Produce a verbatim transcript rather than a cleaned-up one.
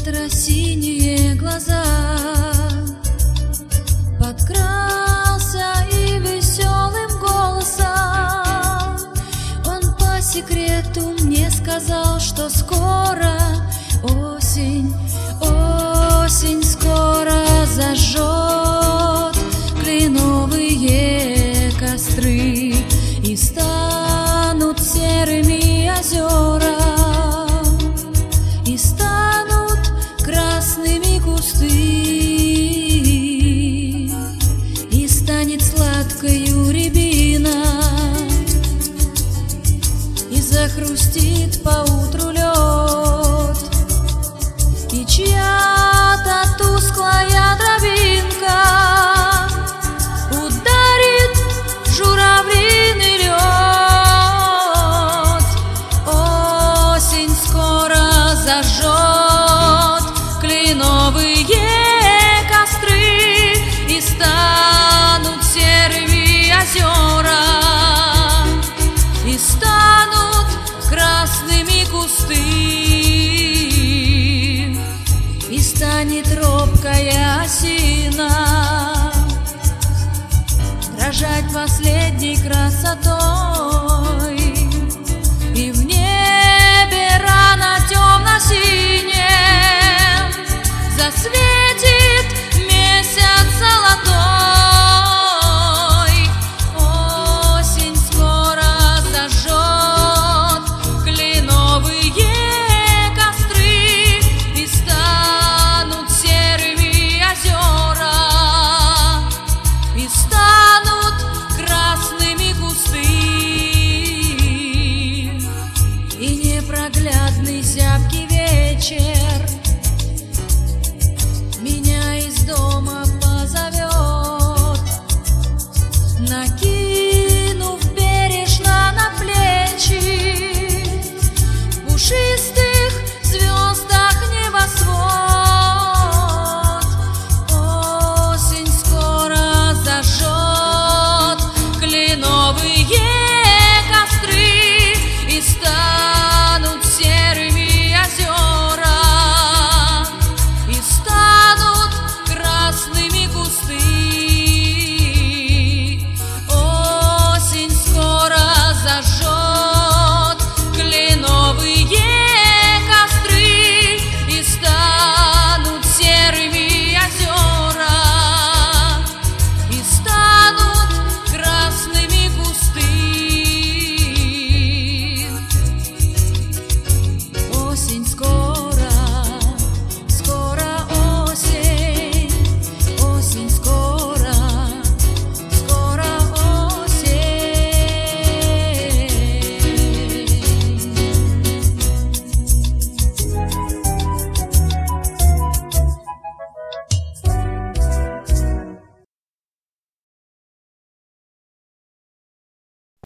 ветра синие глаза. Подкрался и веселым голосом он по секрету мне сказал, что скоро осень, осень скоро зажжет кленовые костры, и станут серыми озера, и станут красными кусты, и станет сладкою рябина, и захрустит поутру лед, и чья-то тусклая дробинка ударит журавлиный лед. Осень скоро зажжет кленовые костры, и станут серыми озера, и станут красными кусты, и станет робкая осина дрожать последней красотой.